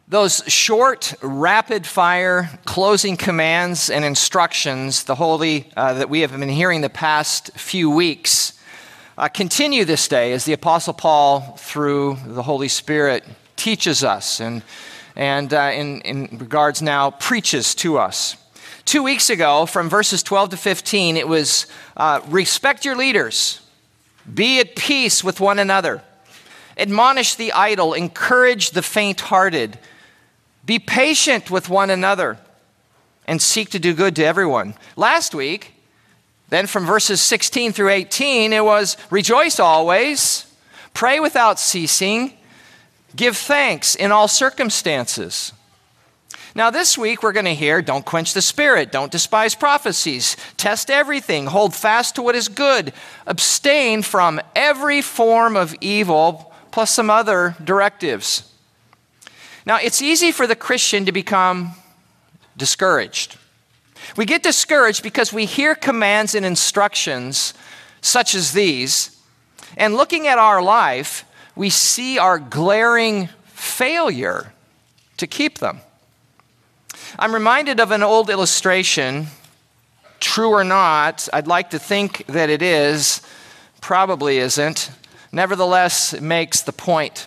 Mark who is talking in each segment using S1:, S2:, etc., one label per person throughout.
S1: Those short, rapid-fire closing commands and instructions, that we have been hearing the past few weeks, continue this day as the Apostle Paul, through the Holy Spirit, teaches us and in regards now preaches to us. 2 weeks ago, from verses 12 to 15, it was respect your leaders, be at peace with one another, admonish the idle, encourage the faint-hearted, be patient with one another, and seek to do good to everyone. Last week, then from verses 16 through 18, it was rejoice always, pray without ceasing, give thanks in all circumstances. Now this week we're going to hear, don't quench the spirit, don't despise prophecies, test everything, hold fast to what is good, abstain from every form of evil, plus some other directives. Now, it's easy for the Christian to become discouraged. We get discouraged because we hear commands and instructions such as these, and looking at our life, we see our glaring failure to keep them. I'm reminded of an old illustration. True or not, I'd like to think that it is, probably isn't. Nevertheless, it makes the point.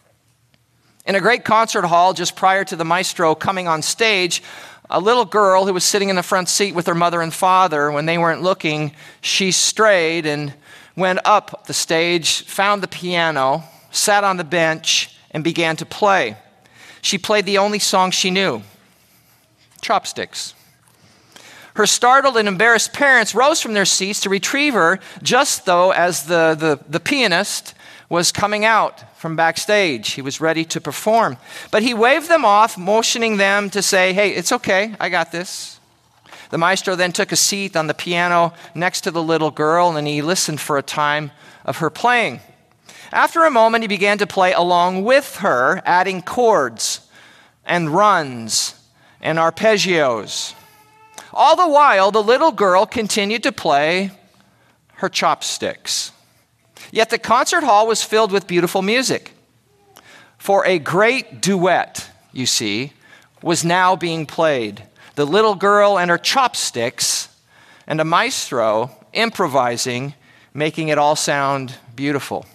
S1: In a great concert hall just prior to the maestro coming on stage, a little girl who was sitting in the front seat with her mother and father, when they weren't looking, she strayed and went up the stage, found the piano, sat on the bench, and began to play. She played the only song she knew, Chopsticks. Her startled and embarrassed parents rose from their seats to retrieve her, just though as the pianist was coming out from backstage. He was ready to perform. But he waved them off, motioning them to say, hey, it's okay, I got this. The maestro then took a seat on the piano next to the little girl, and he listened for a time of her playing. After a moment, he began to play along with her, adding chords and runs and arpeggios. All the while, the little girl continued to play her chopsticks. Yet the concert hall was filled with beautiful music. For a great duet, you see, was now being played. The little girl and her chopsticks, and a maestro improvising, making it all sound beautiful.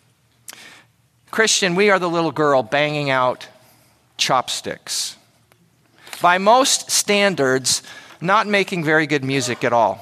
S1: Christian, we are the little girl banging out chopsticks. By most standards, not making very good music at all.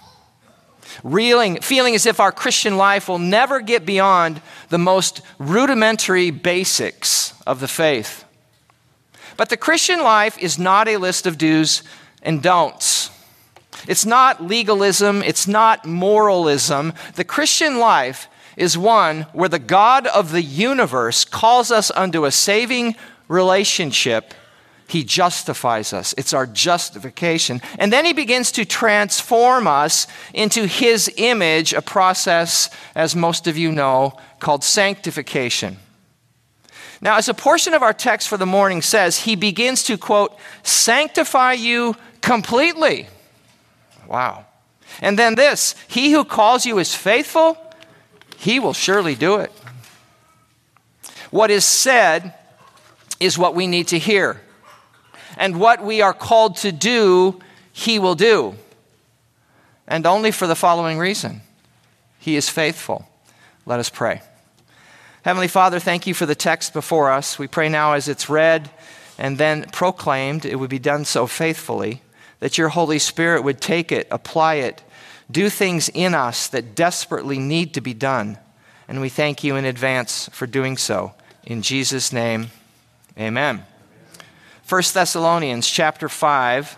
S1: Feeling as if our Christian life will never get beyond the most rudimentary basics of the faith. But the Christian life is not a list of do's and don'ts. It's not legalism. It's not moralism. The Christian life is one where the God of the universe calls us unto a saving relationship. He justifies us. It's our justification. And then he begins to transform us into his image, a process, as most of you know, called sanctification. Now, as a portion of our text for the morning says, he begins to, quote, sanctify you completely. Wow. And then this, he who calls you is faithful, he will surely do it. What is said is what we need to hear. And what we are called to do, he will do. And only for the following reason. He is faithful. Let us pray. Heavenly Father, thank you for the text before us. We pray now as it's read and then proclaimed, it would be done so faithfully, that your Holy Spirit would take it, apply it, do things in us that desperately need to be done. And we thank you in advance for doing so. In Jesus' name, amen. 1 Thessalonians chapter 5,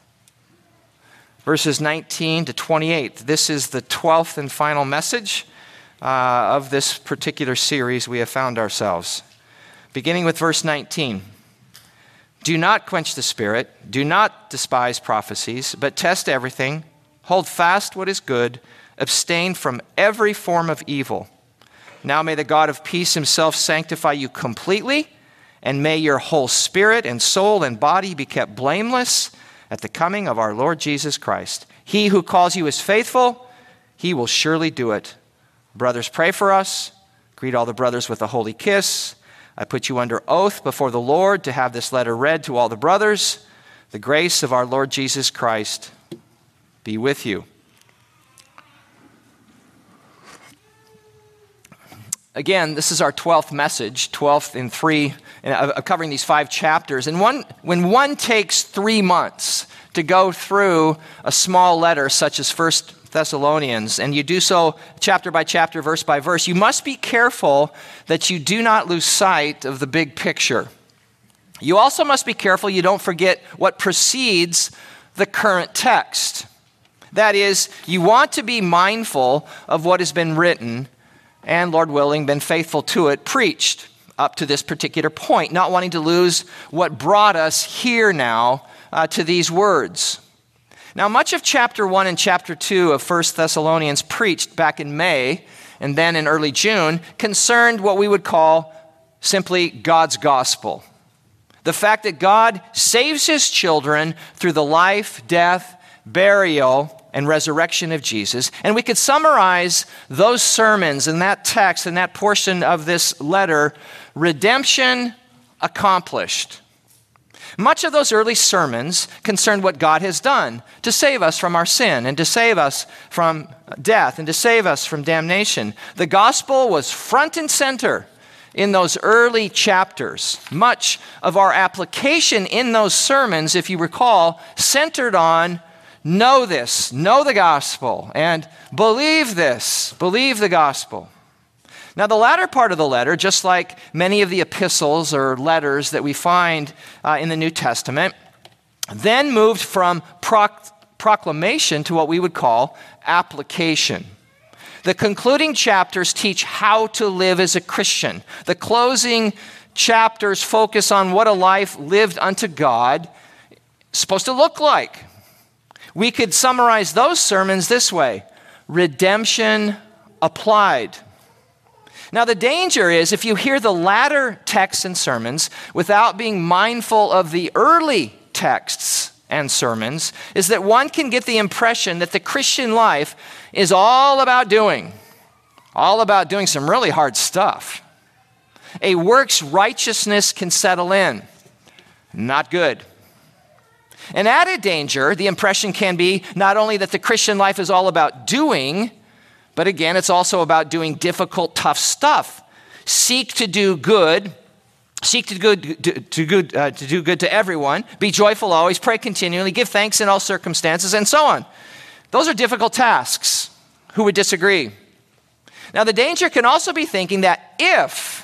S1: verses 19 to 28. This is the 12th and final message of this particular series we have found ourselves. Beginning with verse 19. Do not quench the spirit, do not despise prophecies, but test everything, hold fast what is good, abstain from every form of evil. Now may the God of peace himself sanctify you completely, and may your whole spirit and soul and body be kept blameless at the coming of our Lord Jesus Christ. He who calls you is faithful, he will surely do it. Brothers, pray for us. Greet all the brothers with a holy kiss. I put you under oath before the Lord to have this letter read to all the brothers. The grace of our Lord Jesus Christ be with you. Again, this is our 12th message, 12th in 3, covering these 5 chapters. And when one takes 3 months to go through a small letter such as 1 Thessalonians, and you do so chapter by chapter, verse by verse, you must be careful that you do not lose sight of the big picture. You also must be careful you don't forget what precedes the current text. That is, you want to be mindful of what has been written and, Lord willing, been faithful to it, preached up to this particular point, not wanting to lose what brought us here now to these words. Now, much of chapter 1 and chapter 2 of 1 Thessalonians preached back in May and then in early June concerned what we would call simply God's gospel. The fact that God saves his children through the life, death, burial, and resurrection of Jesus. And we could summarize those sermons and that text and that portion of this letter, redemption accomplished. Much of those early sermons concerned what God has done to save us from our sin and to save us from death and to save us from damnation. The gospel was front and center in those early chapters. Much of our application in those sermons, if you recall, centered on know this, know the gospel, and believe this, believe the gospel. Now, the latter part of the letter, just like many of the epistles or letters that we find in the New Testament, then moved from proclamation to what we would call application. The concluding chapters teach how to live as a Christian. The closing chapters focus on what a life lived unto God is supposed to look like. We could summarize those sermons this way: redemption applied. Now, the danger is if you hear the latter texts and sermons without being mindful of the early texts and sermons, is that one can get the impression that the Christian life is all about doing some really hard stuff. A works righteousness can settle in. Not good. An added danger, the impression can be not only that the Christian life is all about doing, but again, it's also about doing difficult, tough stuff. Seek to do good. Seek to do good to everyone. Be joyful always. Pray continually. Give thanks in all circumstances, and so on. Those are difficult tasks. Who would disagree? Now, the danger can also be thinking that if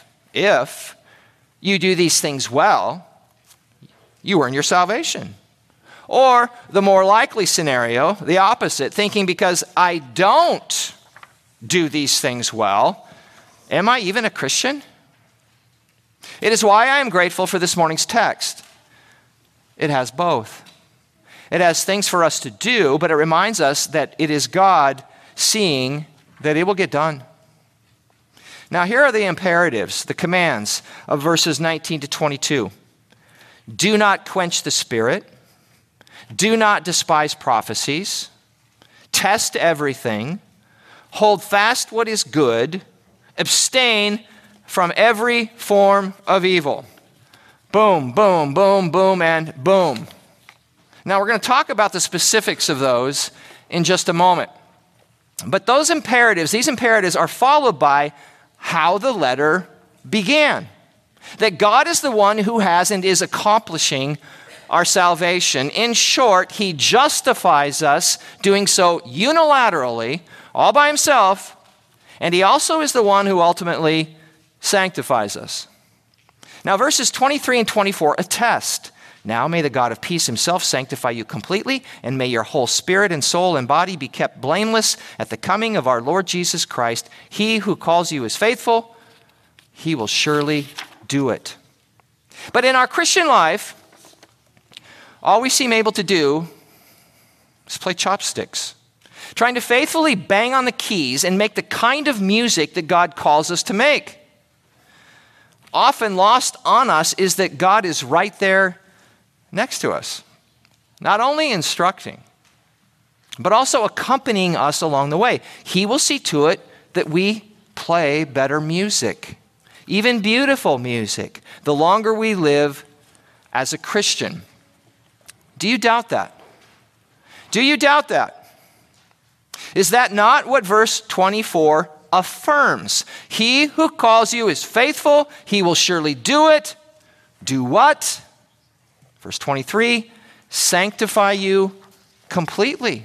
S1: you do these things well, you earn your salvation. Or the more likely scenario, the opposite, thinking because I don't do these things well, am I even a Christian? It is why I am grateful for this morning's text. It has both. It has things for us to do, but it reminds us that it is God seeing that it will get done. Now, here are the imperatives, the commands of verses 19 to 22. Do not quench the spirit. Do not despise prophecies. Test everything. Hold fast what is good. Abstain from every form of evil. Boom, boom, boom, boom, and boom. Now, we're going to talk about the specifics of those in just a moment. But these imperatives are followed by how the letter began. That God is the one who has and is accomplishing our salvation. In short, he justifies us doing so unilaterally, all by himself, and he also is the one who ultimately sanctifies us. Now, verses 23 and 24 attest. Now may the God of peace himself sanctify you completely, and may your whole spirit and soul and body be kept blameless at the coming of our Lord Jesus Christ. He who calls you is faithful. He will surely do it. But in our Christian life, all we seem able to do is play chopsticks, trying to faithfully bang on the keys and make the kind of music that God calls us to make. Often lost on us is that God is right there next to us, not only instructing, but also accompanying us along the way. He will see to it that we play better music. even beautiful music, the longer we live as a Christian. Do you doubt that? Do you doubt that? Is that not what verse 24 affirms? He who calls you is faithful. He will surely do it. Do what? Verse 23, sanctify you completely.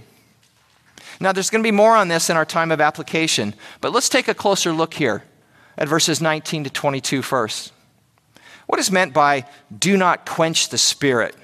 S1: Now, there's going to be more on this in our time of application, but let's take a closer look here at verses 19 to 22 first. What is meant by do not quench the Spirit?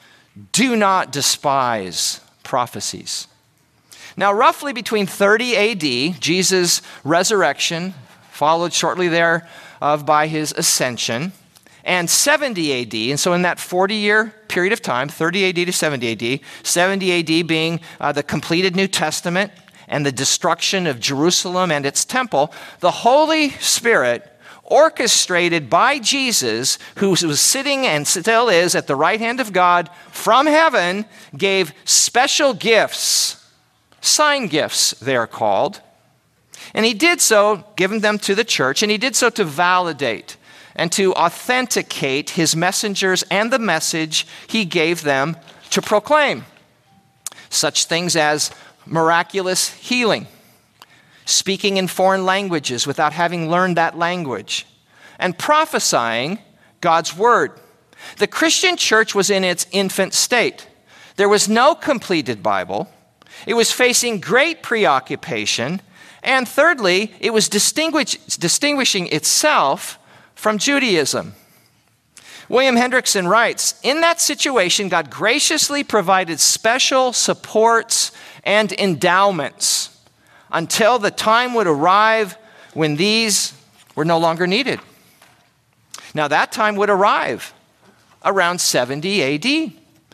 S1: Do not despise prophecies. Now, roughly between 30 AD, Jesus' resurrection, followed shortly thereof by his ascension, and 70 AD, and so in that 40-year period of time, 30 AD to 70 AD, 70 AD being the completed New Testament and the destruction of Jerusalem and its temple, the Holy Spirit, orchestrated by Jesus, who was sitting and still is at the right hand of God from heaven, gave special gifts, sign gifts they are called. And he did so, giving them to the church, and he did so to validate and to authenticate his messengers and the message he gave them to proclaim. Such things as miraculous healing, speaking in foreign languages without having learned that language, and prophesying God's word. The Christian church was in its infant state. There was no completed Bible. It was facing great preoccupation. And thirdly, it was distinguishing itself from Judaism. William Hendrickson writes, in that situation, God graciously provided special supports and endowments until the time would arrive when these were no longer needed. Now that time would arrive around 70 AD.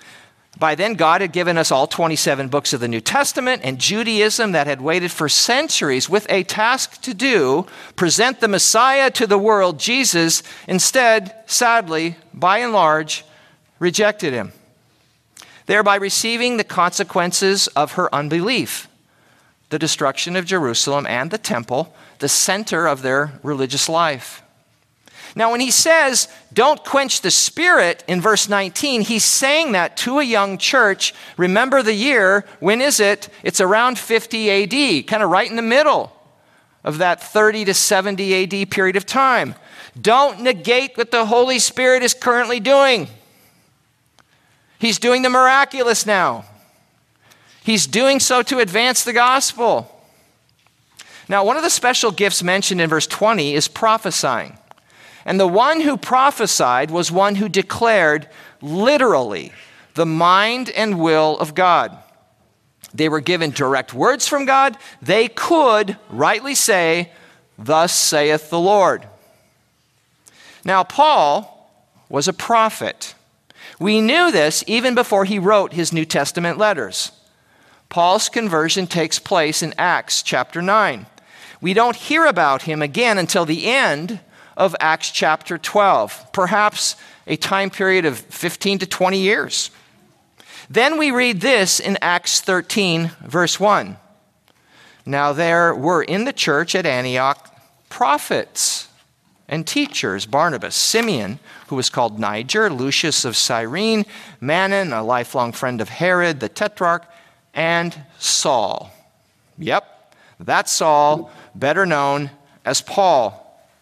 S1: By then, God had given us all 27 books of the New Testament, and Judaism that had waited for centuries with a task to do, present the Messiah to the world, Jesus, instead, sadly, by and large, rejected him, thereby receiving the consequences of her unbelief, the destruction of Jerusalem and the temple, the center of their religious life. Now, when he says, don't quench the Spirit in verse 19, he's saying that to a young church. Remember the year. When is it? It's around 50 AD, kind of right in the middle of that 30 to 70 AD period of time. Don't negate what the Holy Spirit is currently doing. He's doing the miraculous now. He's doing so to advance the gospel. Now, one of the special gifts mentioned in verse 20 is prophesying. And the one who prophesied was one who declared literally the mind and will of God. They were given direct words from God. They could rightly say, "Thus saith the Lord." Now, Paul was a prophet. We knew this even before he wrote his New Testament letters. Paul's conversion takes place in Acts chapter 9. We don't hear about him again until the end of Acts chapter 12, perhaps a time period of 15 to 20 years. Then we read this in Acts 13, verse 1. Now there were in the church at Antioch prophets and teachers, Barnabas, Simeon, who was called Niger, Lucius of Cyrene, Manon, a lifelong friend of Herod, the Tetrarch, and Saul. Yep, that's Saul, better known as Paul.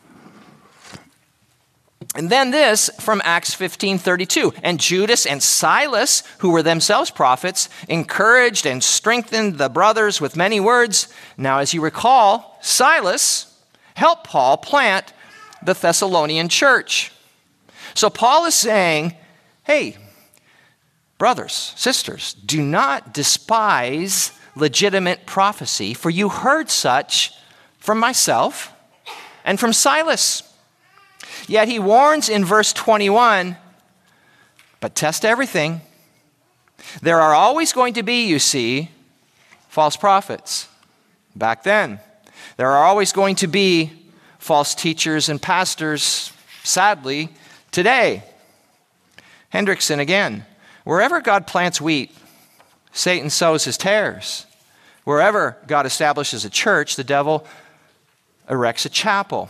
S1: And then this from Acts 15:32. And Judas and Silas, who were themselves prophets, encouraged and strengthened the brothers with many words. Now, as you recall, Silas helped Paul plant the Thessalonian church. So Paul is saying, hey, brothers, sisters, do not despise legitimate prophecy, for you heard such from myself and from Silas. Yet he warns in verse 21, but test everything. There are always going to be, you see, false prophets. Back then, there are always going to be false teachers and pastors, sadly, today. Hendrickson again, wherever God plants wheat, Satan sows his tares. Wherever God establishes a church, the devil erects a chapel.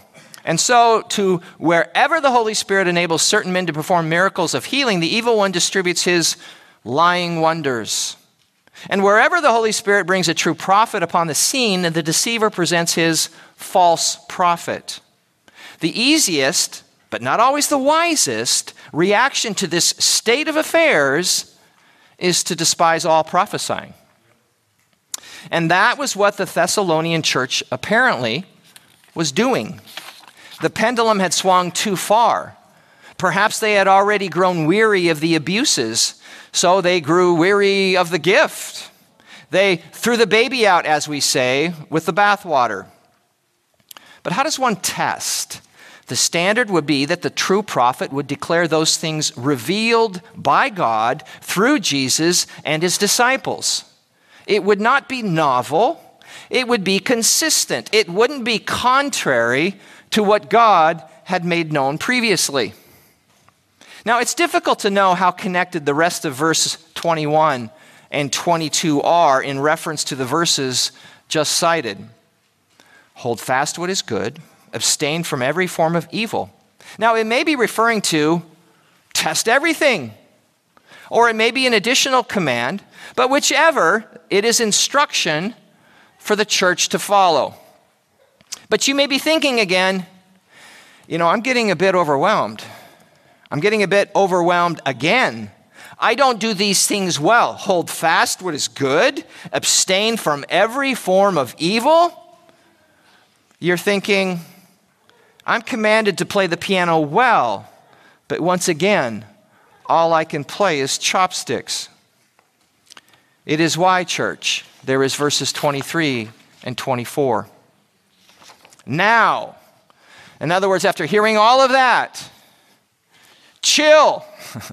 S1: And so, to wherever the Holy Spirit enables certain men to perform miracles of healing, the evil one distributes his lying wonders. And wherever the Holy Spirit brings a true prophet upon the scene, the deceiver presents his false prophet. The easiest, but not always the wisest, reaction to this state of affairs is to despise all prophesying. And that was what the Thessalonian church apparently was doing. The pendulum had swung too far. Perhaps they had already grown weary of the abuses, so they grew weary of the gift. They threw the baby out, as we say, with the bathwater. But how does one test? The standard would be that the true prophet would declare those things revealed by God through Jesus and his disciples. It would not be novel. It would be consistent. It wouldn't be contrary to what God had made known previously. Now, it's difficult to know how connected the rest of verse 21 and 22 are in reference to the verses just cited. Hold fast what is good, abstain from every form of evil. Now, it may be referring to test everything, or it may be an additional command, but whichever, it is instruction for the church to follow. But you may be thinking again, I'm getting a bit overwhelmed. I'm getting a bit overwhelmed again. I don't do these things well. Hold fast what is good. Abstain from every form of evil. You're thinking, I'm commanded to play the piano well, but once again, all I can play is chopsticks. It is why, church, there is verses 23 and 24. Now, in other words, after hearing all of that, chill,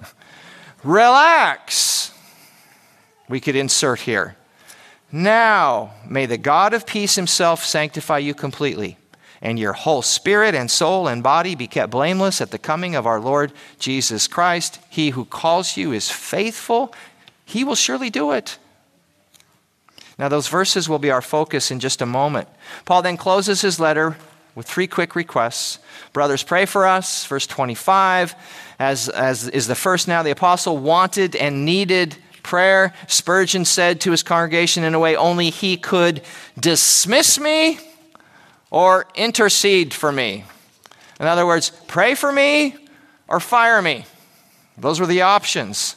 S1: relax. We could insert here. Now, may the God of peace himself sanctify you completely, and your whole spirit and soul and body be kept blameless at the coming of our Lord Jesus Christ. He who calls you is faithful. He will surely do it. Now, those verses will be our focus in just a moment. Paul then closes his letter with 3 quick requests. Brothers, pray for us. Verse 25, as is the first now, the apostle wanted and needed prayer. Spurgeon said to his congregation in a way only he could dismiss me or intercede for me. In other words, pray for me or fire me. Those were the options.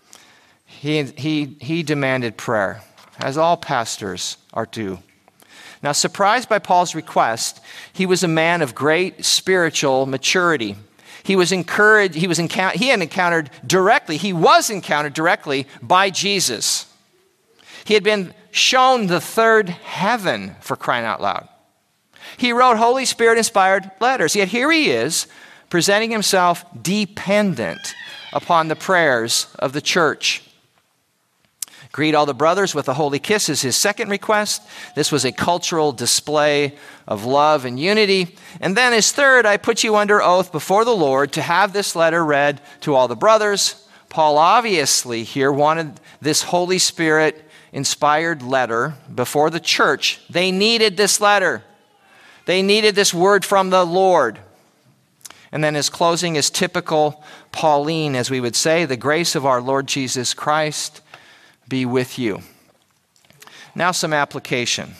S1: He demanded prayer, as all pastors are due. Now, surprised by Paul's request, he was a man of great spiritual maturity. He was encountered directly by Jesus. He had been shown the third heaven, for crying out loud. He wrote Holy Spirit-inspired letters. Yet here he is, presenting himself dependent upon the prayers of the church. Greet all the brothers with a holy kiss is his second request. This was a cultural display of love and unity. And then his third, I put you under oath before the Lord to have this letter read to all the brothers. Paul obviously here wanted this Holy Spirit-inspired letter before the church. They needed this letter. They needed this word from the Lord. And then his closing is typical Pauline, as we would say, the grace of our Lord Jesus Christ be with you. Now some application.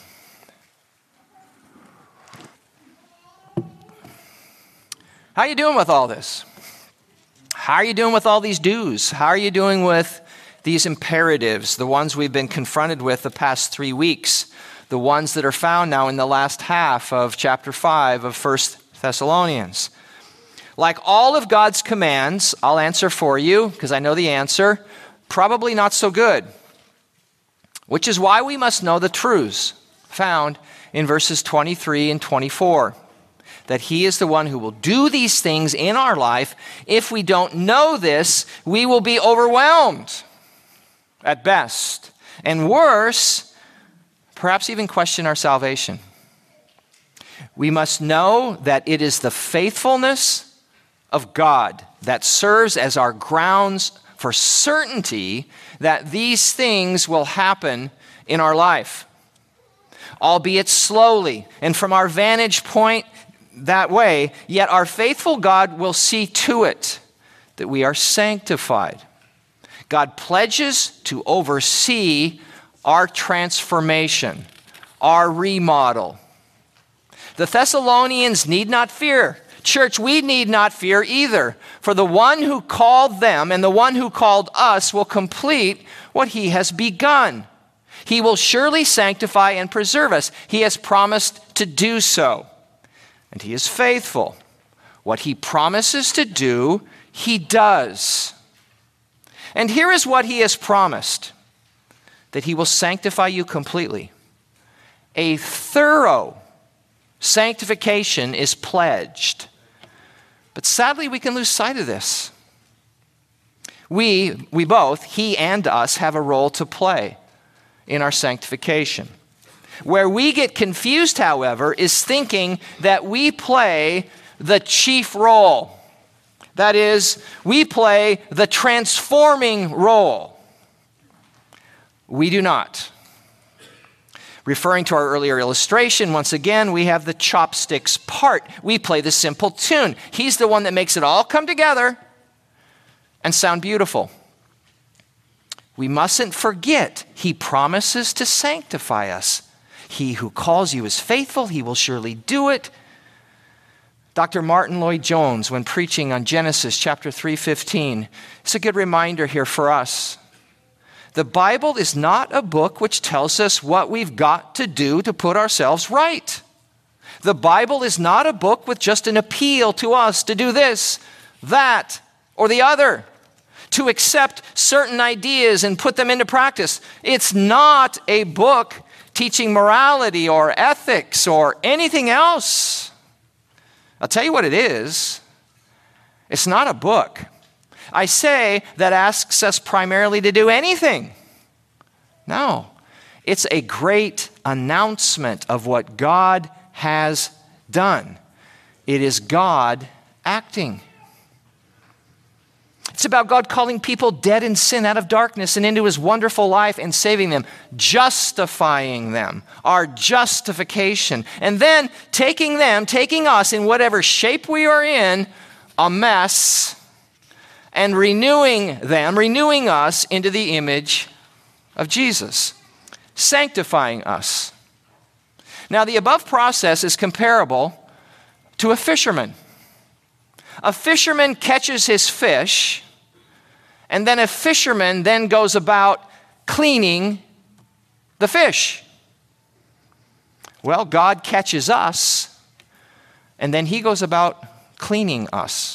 S1: How are you doing with all this? How are you doing with all these do's? How are you doing with these imperatives, the ones we've been confronted with the past 3 weeks, the ones that are found now in the last half of chapter 5 of 1 Thessalonians? Like all of God's commands, I'll answer for you because I know the answer, probably not so good. Which is why we must know the truths found in verses 23 and 24. That he is the one who will do these things in our life. If we don't know this, we will be overwhelmed at best. And worse, perhaps even question our salvation. We must know that it is the faithfulness of God that serves as our grounds for certainty that these things will happen in our life, albeit slowly. And from our vantage point, that way, yet our faithful God will see to it that we are sanctified. God pledges to oversee our transformation, our remodel. The Thessalonians need not fear. Church, we need not fear either, for the one who called them and the one who called us will complete what he has begun. He will surely sanctify and preserve us. He has promised to do so, and he is faithful. What he promises to do, he does. And here is what he has promised, that he will sanctify you completely. A thorough sanctification is pledged. But sadly, we can lose sight of this. We both, he and us, have a role to play in our sanctification. Where we get confused, however, is thinking that we play the chief role. That is, we play the transforming role. We do not. Referring to our earlier illustration, once again, we have the chopsticks part. We play the simple tune. He's the one that makes it all come together and sound beautiful. We mustn't forget, he promises to sanctify us. He who calls you is faithful. He will surely do it. Dr. Martin Lloyd-Jones, when preaching on Genesis chapter 3:15, it's a good reminder here for us. The Bible is not a book which tells us what we've got to do to put ourselves right. The Bible is not a book with just an appeal to us to do this, that, or the other, to accept certain ideas and put them into practice. It's not a book teaching morality or ethics or anything else. I'll tell you what it is. It's not a book, I say, that asks us primarily to do anything. No, it's a great announcement of what God has done. It is God acting. It's about God calling people dead in sin out of darkness and into his wonderful life and saving them, justifying them, our justification, and then taking us in whatever shape we are in, a mess, and renewing us into the image of Jesus, sanctifying us. Now, the above process is comparable to a fisherman. A fisherman catches his fish, and then a fisherman then goes about cleaning the fish. Well, God catches us, and then he goes about cleaning us.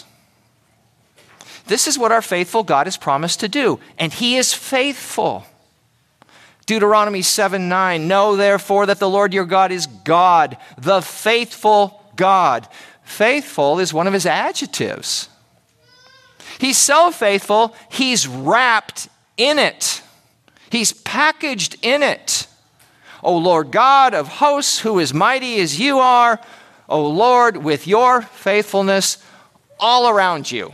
S1: This is what our faithful God has promised to do, and he is faithful. Deuteronomy 7:9, know therefore that the Lord your God is God, the faithful God. Faithful is one of his adjectives. He's so faithful, he's wrapped in it. He's packaged in it. O Lord God of hosts, who is mighty as you are, O Lord, with your faithfulness all around you.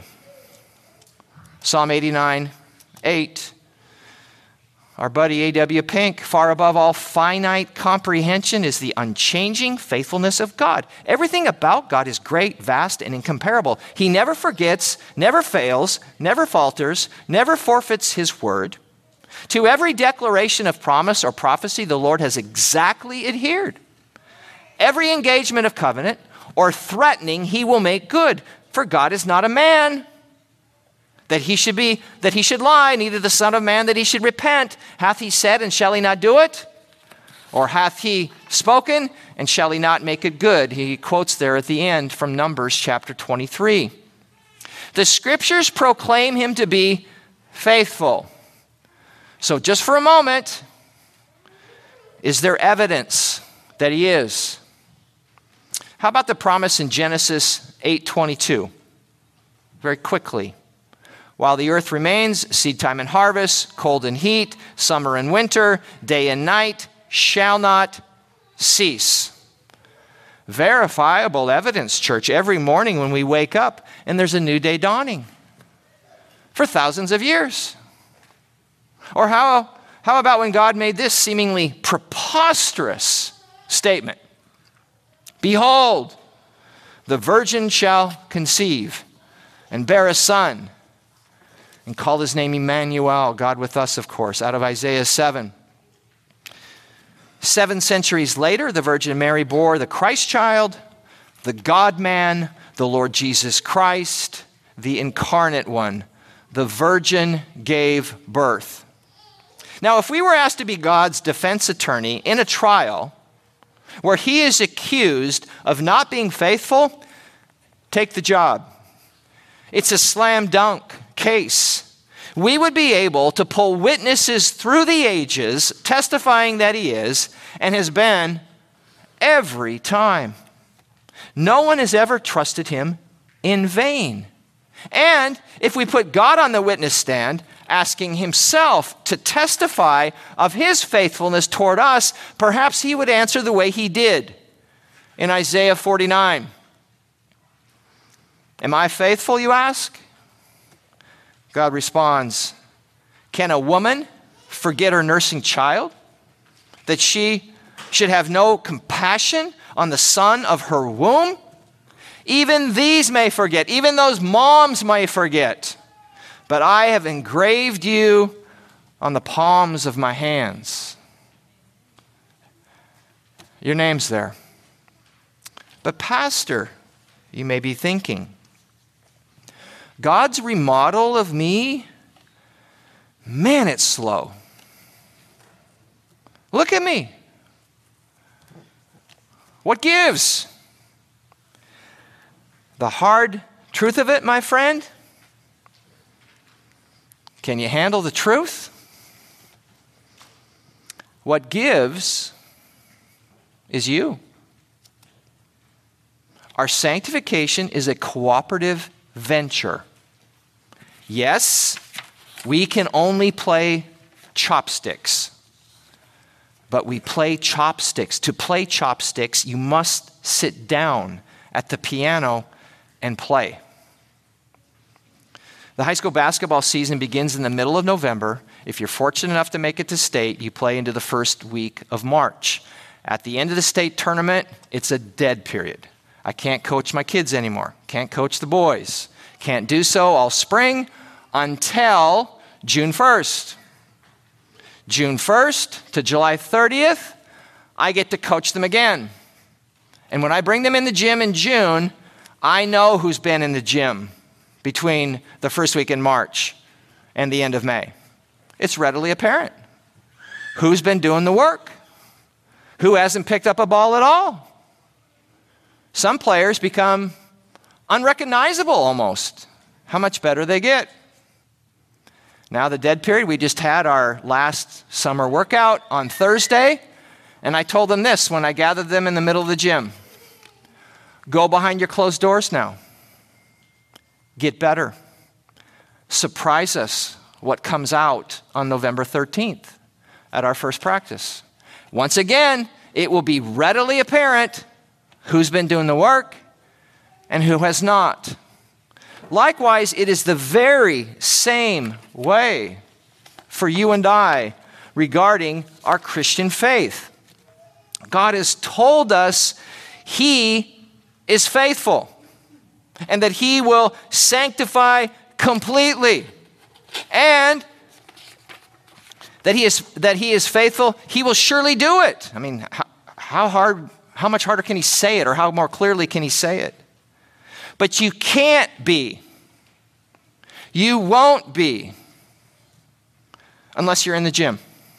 S1: Psalm 89:8. Our buddy A.W. Pink, far above all finite comprehension is the unchanging faithfulness of God. Everything about God is great, vast, and incomparable. He never forgets, never fails, never falters, never forfeits his word. To every declaration of promise or prophecy, the Lord has exactly adhered. Every engagement of covenant or threatening, he will make good. For God is not a man that he should lie, neither the Son of Man that he should repent. Hath he said, and shall he not do it? Or hath he spoken, and shall he not make it good? He quotes there at the end from Numbers chapter 23. The scriptures proclaim him to be faithful. So just for a moment, is there evidence that he is? How about the promise in Genesis 8:22? Very quickly. While the earth remains, seed time and harvest, cold and heat, summer and winter, day and night shall not cease. Verifiable evidence, church, every morning when we wake up and there's a new day dawning for thousands of years. Or how about when God made this seemingly preposterous statement? Behold, the virgin shall conceive and bear a son and call his name Emmanuel, God with us, of course, out of Isaiah 7. 7 centuries later, the Virgin Mary bore the Christ child, the God-man, the Lord Jesus Christ, the incarnate one. The virgin gave birth. Now, if we were asked to be God's defense attorney in a trial where he is accused of not being faithful, take the job. It's a slam dunk case. We would be able to pull witnesses through the ages testifying that he is and has been every time. No one has ever trusted him in vain. And if we put God on the witness stand, asking himself to testify of his faithfulness toward us, perhaps he would answer the way he did in Isaiah 49. Am I faithful, you ask? God responds, can a woman forget her nursing child, that she should have no compassion on the son of her womb? Even these may forget, even those moms may forget, but I have engraved you on the palms of my hands. Your name's there. But pastor, you may be thinking, God's remodel of me, man, it's slow. Look at me. What gives? The hard truth of it, my friend, can you handle the truth? What gives is you. Our sanctification is a cooperative venture. Yes, we can only play chopsticks, but we play chopsticks. To play chopsticks, you must sit down at the piano and play. The high school basketball season begins in the middle of November. If you're fortunate enough to make it to state, you play into the first week of March. At the end of the state tournament, it's a dead period. I can't coach my kids anymore. Can't coach the boys. Can't do so all spring until June 1st. June 1st to July 30th, I get to coach them again. And when I bring them in the gym in June, I know who's been in the gym between the first week in March and the end of May. It's readily apparent. Who's been doing the work? Who hasn't picked up a ball at all? Some players become unrecognizable almost. How much better they get. Now the dead period, we just had our last summer workout on Thursday, and I told them this when I gathered them in the middle of the gym. Go behind your closed doors now. Get better. Surprise us what comes out on November 13th at our first practice. Once again, it will be readily apparent who's been doing the work and who has not. Likewise, it is the very same way for you and I regarding our Christian faith. God has told us He is faithful and that He will sanctify completely, and that He is faithful. He will surely do it. I mean, how much harder can He say it, or how more clearly can He say it? But you can't be. You won't be unless you're in the gym.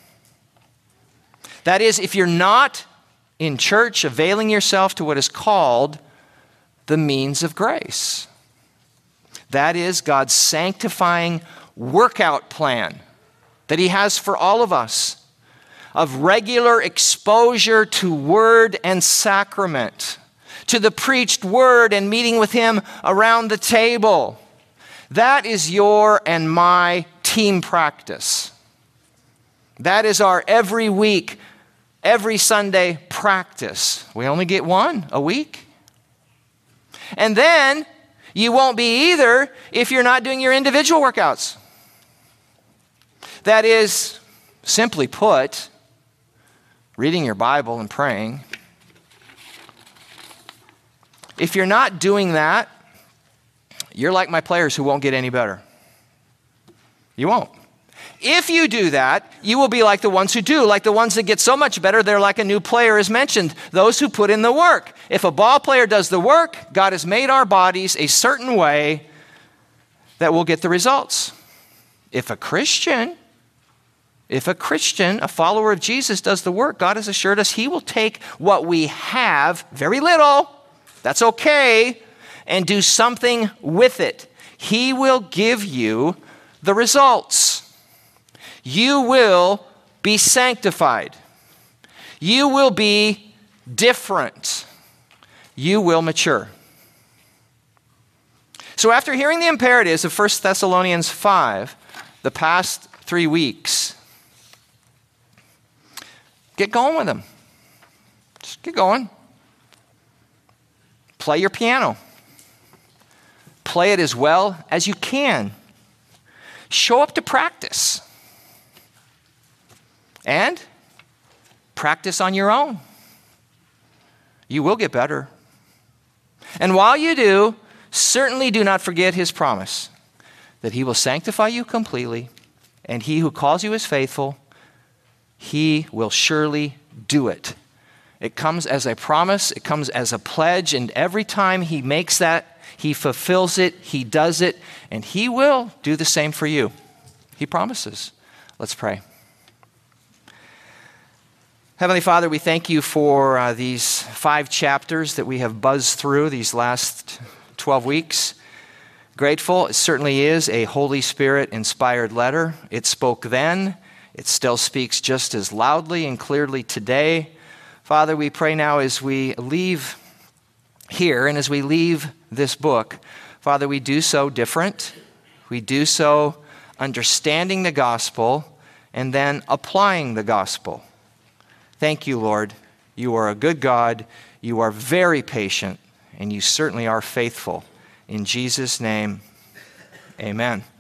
S1: That is, if you're not in church availing yourself to what is called the means of grace. That is God's sanctifying workout plan that He has for all of us, of regular exposure to word and sacrament, to the preached word and meeting with Him around the table. That is your and my team practice. That is our every week, every Sunday practice. We only get one a week. And then you won't be either if you're not doing your individual workouts. That is, simply put, reading your Bible and praying. If you're not doing that, you're like my players who won't get any better. You won't. If you do that, you will be like the ones who do, like the ones that get so much better, they're like a new player as mentioned, those who put in the work. If a ball player does the work, God has made our bodies a certain way that will get the results. If a Christian, a follower of Jesus does the work, God has assured us he will take what we have, very little, that's okay, and do something with it. He will give you the results. You will be sanctified. You will be different. You will mature. So after hearing the imperatives of 1 Thessalonians 5, the past 3 weeks, get going with them. Just get going. Play your piano. Play it as well as you can. Show up to practice. And practice on your own. You will get better. And while you do, certainly do not forget his promise that he will sanctify you completely, and he who calls you is faithful. He will surely do it. It comes as a promise. It comes as a pledge. And every time he makes that, he fulfills it. He does it. And he will do the same for you. He promises. Let's pray. Heavenly Father, we thank you for these 5 chapters that we have buzzed through these last 12 weeks. Grateful. It certainly is a Holy Spirit-inspired letter. It spoke then. It still speaks just as loudly and clearly today. Father, we pray now as we leave here and as we leave this book, Father, we do so different. We do so understanding the gospel and then applying the gospel. Thank you, Lord. You are a good God. You are very patient, and you certainly are faithful. In Jesus' name, amen.